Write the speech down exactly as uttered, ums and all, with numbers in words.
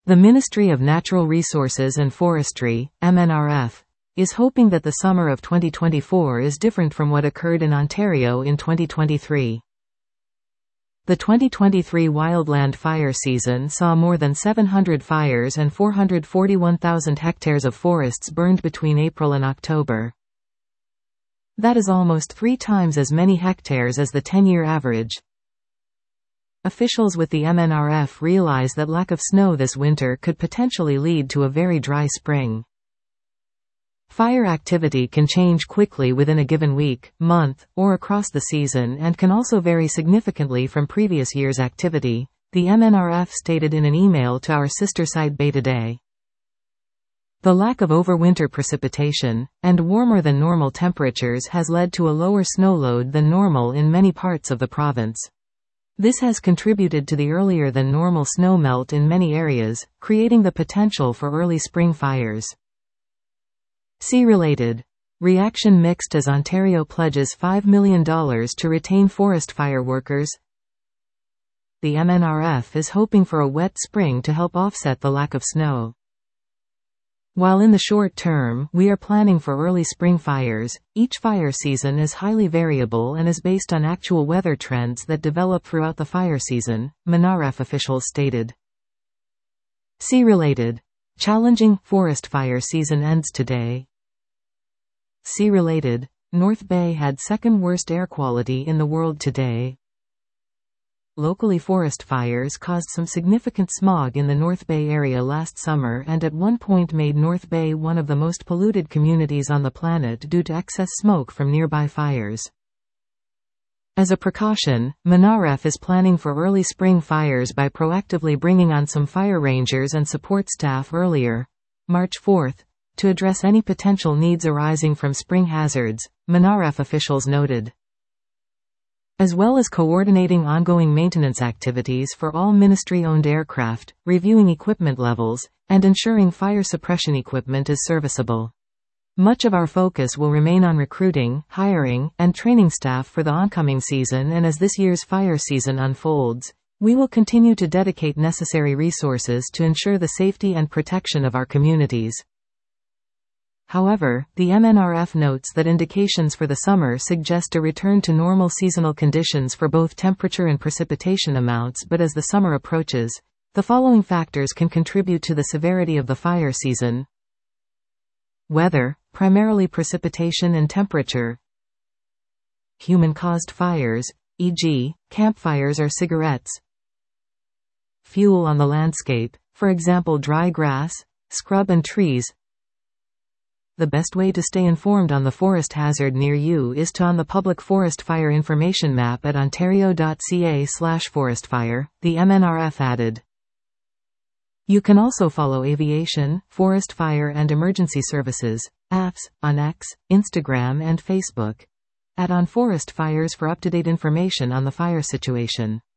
The Ministry of Natural Resources and Forestry, M N R F, is hoping that the summer of twenty twenty-four is different from what occurred in Ontario in twenty twenty-three. The twenty twenty-three wildland fire season saw more than seven hundred fires and four hundred forty-one thousand hectares of forests burned between April and October. That is almost three times as many hectares as the ten-year average. Officials with the M N R F realize that lack of snow this winter could potentially lead to a very dry spring. Fire activity can change quickly within a given week, month, or across the season and can also vary significantly from previous year's activity, the M N R F stated in an email to our sister site Bay-Today. The lack of overwinter precipitation, and warmer than normal temperatures has led to a lower snow load than normal in many parts of the province. This has contributed to the earlier than normal snow melt in many areas, creating the potential for early spring fires. See related. Reaction mixed as Ontario pledges five million dollars to retain forest fire workers. The M N R F is hoping for a wet spring to help offset the lack of snow. While in the short term, we are planning for early spring fires, each fire season is highly variable and is based on actual weather trends that develop throughout the fire season, M N R F officials stated. See related. Challenging forest fire season ends today. See related. North Bay had second worst air quality in the world today. Locally, forest fires caused some significant smog in the North Bay area last summer and at one point made North Bay one of the most polluted communities on the planet due to excess smoke from nearby fires. As a precaution, M N R F is planning for early spring fires by proactively bringing on some fire rangers and support staff earlier, March fourth, to address any potential needs arising from spring hazards, M N R F officials noted. As well as coordinating ongoing maintenance activities for all ministry-owned aircraft, reviewing equipment levels, and ensuring fire suppression equipment is serviceable. Much of our focus will remain on recruiting, hiring, and training staff for the oncoming season, and as this year's fire season unfolds, we will continue to dedicate necessary resources to ensure the safety and protection of our communities. However, the M N R F notes that indications for the summer suggest a return to normal seasonal conditions for both temperature and precipitation amounts, but as the summer approaches, the following factors can contribute to the severity of the fire season. Weather, primarily precipitation and temperature. Human-caused fires, for example, campfires or cigarettes. Fuel on the landscape, for example dry grass, scrub and trees. The best way to stay informed on the forest hazard near you is to on the public forest fire information map at ontario dot c a slash forest fire, the M N R F added. You can also follow aviation, forest fire and emergency services, A Fs, on X, Instagram and Facebook. At On Forest Fires for up-to-date information on the fire situation.